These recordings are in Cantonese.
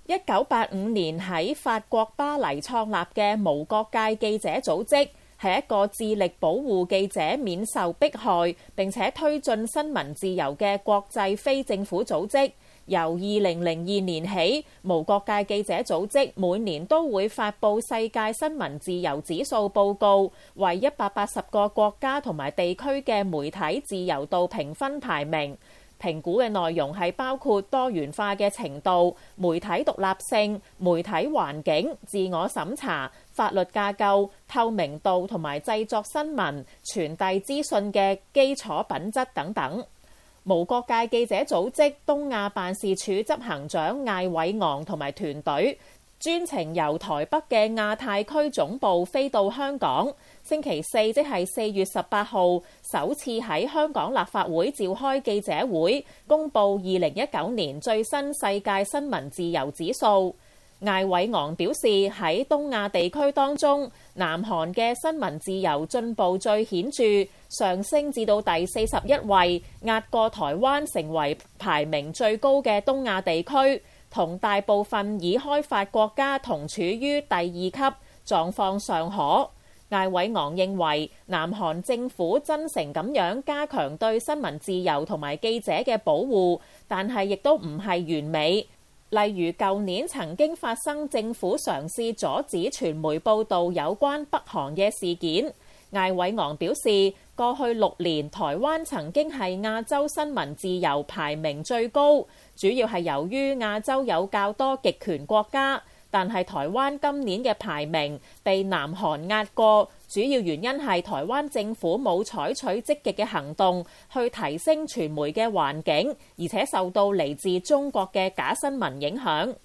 1985年喺法國巴黎創立嘅無國界記者組織，係一個致力保護記者免受迫害並且推進新聞自由嘅國際非政府組織。由2002年起，無國界記者組織每年都會發布世界新聞自由指數報告，為180個國家同埋地區嘅媒體自由度評分排名。評估嘅內容係包括多元化嘅程度、媒體獨立性、媒體環境、自我審查、法律架構、透明度同埋製作新聞、傳遞資訊嘅基礎品質等等。無國界記者組織東亞辦事處執行長艾偉昂同埋團隊專程由台北嘅亞太區總部飛到香港，星期四即係4月18號，首次喺香港立法會召開記者會，公佈2019年最新世界新聞自由指數。艾偉昂表示，喺東亞地區當中，南韓嘅新聞自由進步最顯著，上升至到第41位，壓過台灣成為排名最高嘅東亞地區，同大部分已開發國家同處於第2級，狀況尚可。艾偉昂認為，南韓政府真誠咁樣加強對新聞自由同埋記者嘅保護，但係亦都唔係完美。例如舊年曾經發生政府嘗試阻止傳媒報導有關北韓嘅事件。艾偉昂表示，過去6年台灣曾經係亞洲新聞自由排名最高，主要係由於亞洲有較多極權國家，但係台灣今年嘅排名被南韓壓過，主要原因係台灣政府冇採取積極嘅行動去提升傳媒嘅環境，而且受到嚟自中國嘅假新聞影響。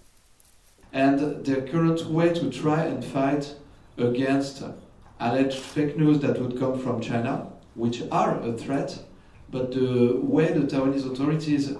And the current way to try and fight against alleged fake news that would come from China, which are a threat, but the way the Taiwanese authorities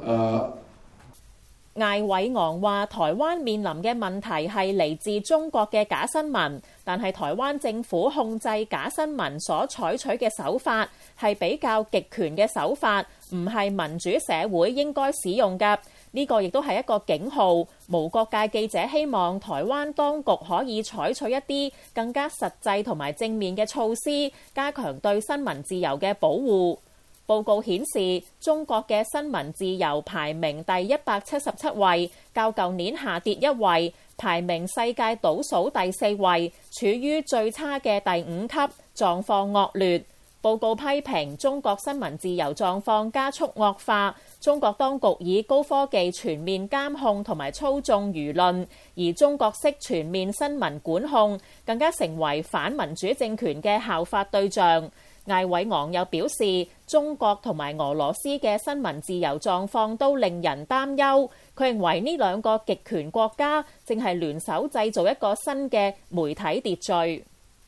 艾偉昂話：台灣面臨嘅問題係嚟自中國嘅假新聞，但係台灣政府控制假新聞所採取嘅手法係比較極權嘅手法，唔係民主社會應該使用嘅。呢個亦都係一個警號。無國界記者希望台灣當局可以採取一啲更加實際同埋正面嘅措施，加強對新聞自由嘅保護。報告顯示，中國嘅新聞自由排名第177位，較舊年下跌1位，排名世界倒數第4位，處於最差嘅第5級，狀況惡劣。報告批評中國新聞自由狀況加速惡化，中國當局以高科技全面監控同埋操縱輿論，而中國式全面新聞管控更加成為反民主政權嘅效法對象。艾偉昂又表示，中國同埋俄羅斯嘅新聞自由狀況都令人擔憂。佢認為呢兩個極權國家正係聯手製造一個新嘅媒體秩序。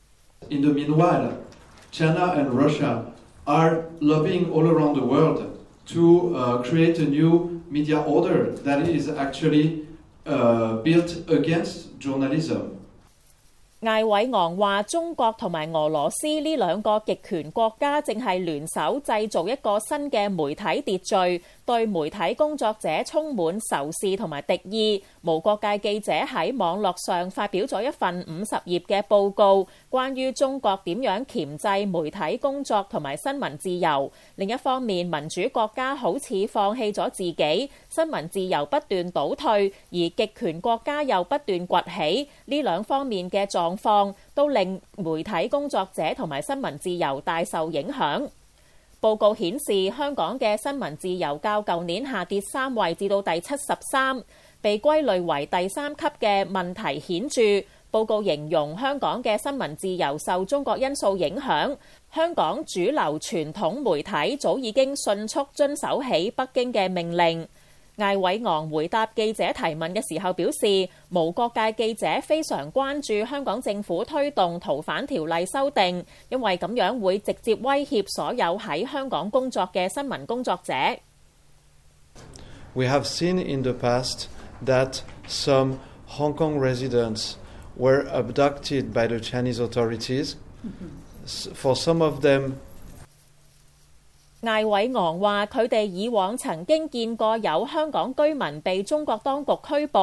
In the meanwhile, China and Russia are lobbying all around the world to create a new media order that is actually built against journalism. 艾偉昂話：中國同埋俄羅斯呢兩個極權國家正係聯手製造一個新嘅媒體秩序，對媒體工作者充滿仇視同埋敵意。無國界記者喺網絡上發表咗一份50頁嘅報告，關於中國點樣鉗制媒體工作同埋新聞自由。另一方面，民主國家好似放棄咗自己，新聞自由不斷倒退，而極權國家又不斷崛起。呢兩方面嘅狀況都令媒體工作者同埋新聞自由大受影響。報告顯示，香港嘅新聞自由較舊年下跌3位至到第73，被歸類為第3級嘅問題顯著。報告形容香港嘅新聞自由受中國因素影響，香港主流傳統媒體早已經迅速遵守起北京嘅命令。艾偉昂回答記者提問嘅時候表示，無國界記者非常關注香港政府推動逃犯條例修訂，因為咁樣會直接威脅所有喺香港工作嘅新聞工作者。 We have seen in the past that some Hong Kong residents were abducted by the Chinese authorities. For some of them, 艾偉昂話：佢哋以往曾經見過有香港居民被中國當局拘捕，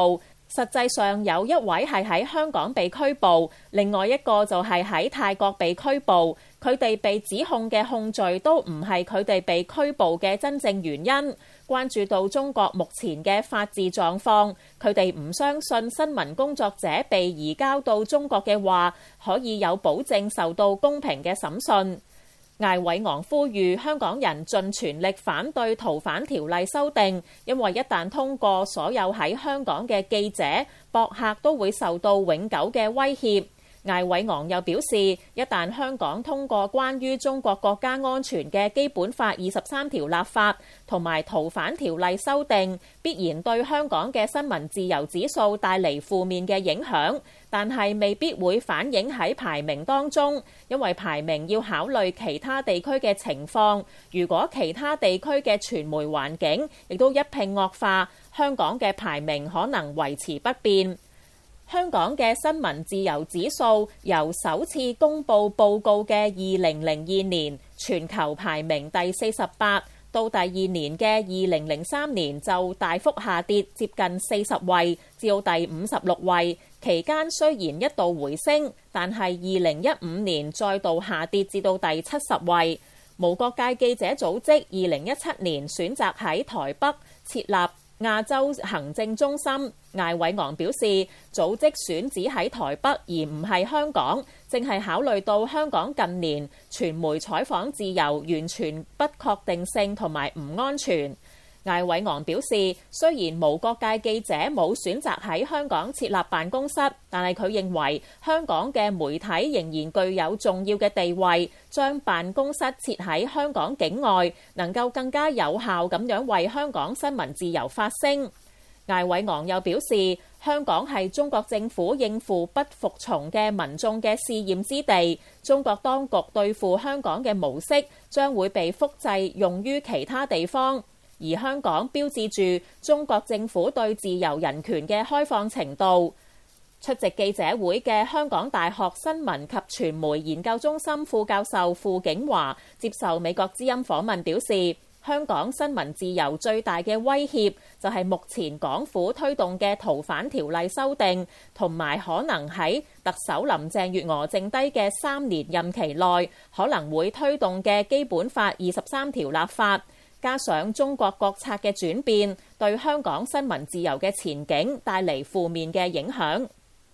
實際上有一位係喺香港被拘捕，另外一個就係喺泰國被拘捕。佢哋被指控嘅控罪都唔係佢哋被拘捕嘅真正原因。關注到中國目前嘅法治狀況，佢哋唔相信新聞工作者被移交到中國嘅話，可以有保證受到公平嘅審訊。艾偉昂呼籲香港人盡全力反對逃犯條例修訂，因為一旦通過，所有喺香港嘅記者、博客都會受到永久嘅威脅。艾偉昂又表示，一旦香港通過關於中國國家安全嘅基本法23條立法，同埋逃犯條例修訂，必然對香港嘅新聞自由指數帶嚟負面嘅影響，但係未必會反映喺排名當中，因為排名要考慮其他地區嘅情況。如果其他地區嘅傳媒環境亦都一併惡化，香港嘅排名可能維持不變。香港嘅新聞自由指數由首次公布報告嘅2002年全球排名第48，到第二年嘅2003年就大幅下跌，接近40位，至到第56位。期間雖然一度回升，但係2015年再度下跌至到第70位。無國界記者組織2017年選擇喺台北設立亞洲行政中心。艾偉昂表示，組織選址喺台北而唔係香港，正係考慮到香港近年傳媒採訪自由完全不確定性同埋唔安全。艾偉昂表示，雖然無國界記者冇選擇喺香港設立辦公室，但係佢認為香港嘅媒體仍然具有重要嘅地位，將辦公室設喺香港境外，能夠更加有效咁樣為香港新聞自由發聲。艾偉昂又表示，香港係中國政府應付不服從嘅民眾嘅試驗之地，中國當局對付香港嘅模式將會被複製用於其他地方。而香港標誌住中國政府對自由人權嘅開放程度。出席記者會嘅香港大學新聞及傳媒研究中心副教授傅景華接受美國之音訪問表示，香港新聞自由最大嘅威脅就係目前港府推動嘅逃犯條例修訂，同埋可能喺特首林鄭月娥剩低嘅3年任期內可能會推動嘅基本法23條立法。加上中國國策嘅轉變，對香港新聞自由嘅前景帶嚟負面嘅影響。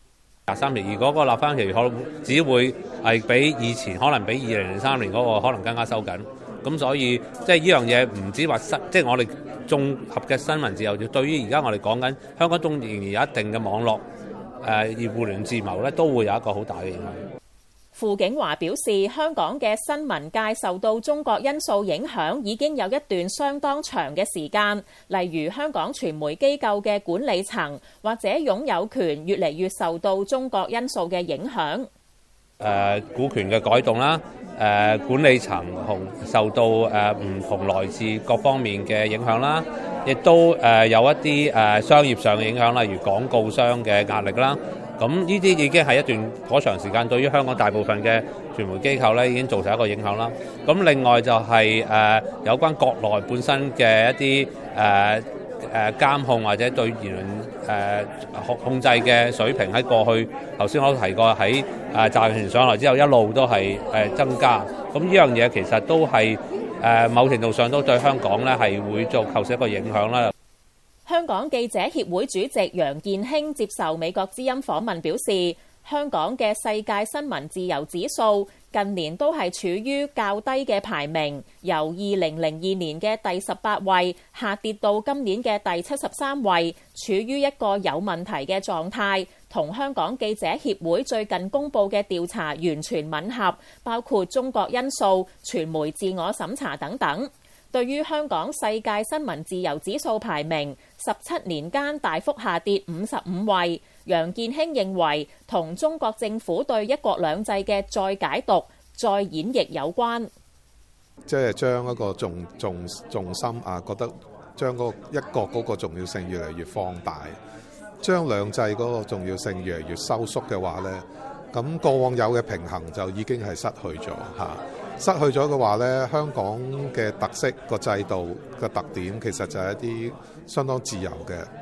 23年，如果個立法期可能只會係比以前可能比2003年嗰個可能更加收緊，咁所以即係呢樣嘢唔止話即係我哋綜合嘅新聞自由，對於而家我哋講緊香港仲仍然有一定嘅網絡而互聯自貿咧，都會有一個好大嘅影響。 傅景華表示，香港嘅新聞界受到中國因素影響已經有一段相當長嘅時間，例如香港傳媒機構嘅管理層或者擁有權越嚟越受到中國因素嘅影響。 股權嘅改動啦，管理層受到唔同來自各方面嘅影響啦，亦都有一啲商業上嘅影響，例如廣告商嘅壓力啦。咁呢啲已經係一段頗長時間，對於香港大部分嘅傳媒機構咧，已經造成一個影響啦。咁另外就係有關國內本身嘅一啲監控或者對言論控制嘅水平，喺過去頭先我都提過，喺習近平上來之後一路都係增加。咁呢樣嘢其實都係某程度上都對香港咧係會構成一個影響啦。 香港記者協會主席楊健興接受美國之音訪問表示，香港嘅世界新聞自由指數近年都係處於較低嘅排名，由2002年嘅第18位下跌到今年嘅第73位，處於一個有問題嘅狀態，同香港記者協會最近公布嘅調查完全吻合，包括中國因素、傳媒自我審查等等。對於香港世界新聞自由指數排名17年間大幅下跌55位，楊健興認為同中國政府對一國兩制嘅再解讀、再演繹有關。 即係將一個重心覺得將嗰一國嗰個重要性越嚟越放大，將兩制嗰個重要性越嚟越收縮嘅話呢，咁過往有嘅平衡就已經係失去咗嚇。失去咗嘅話呢，香港嘅特色個制度嘅特點其實就係一啲相當自由嘅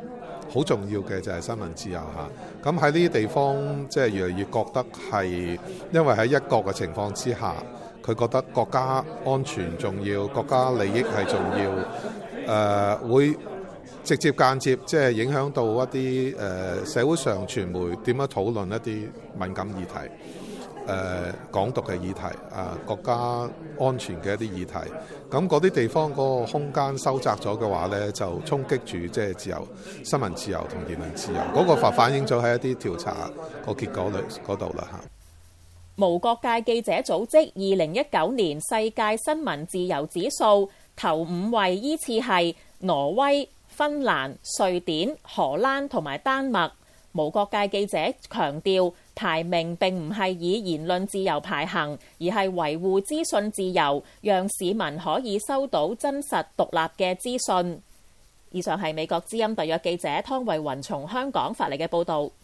好重要嘅就係新聞自由嚇。咁喺呢啲地方即係越嚟越覺得係因為喺一國嘅情況之下，佢覺得國家安全重要，國家利益係重要，會直接間接即係影響到一啲社會上傳媒點樣討論一啲敏感議題。港獨嘅議題，國家安全嘅一啲議題，咁嗰啲地方嗰個空間收窄咗嘅話呢，就衝擊住即係自由、新聞自由同言論自由，嗰個反映咗喺一啲調查個結果嗰度啦嚇。 無國界記者組織2019年世界新聞自由指數頭5位依次係挪威、芬蘭、瑞典、荷蘭同埋丹麥。無國界記者強調，排名並唔係以言論自由排行，而係維護資訊自由，讓市民可以收到真實獨立嘅資訊。以上係美國之音特約記者湯慧雲從香港發嚟嘅報導。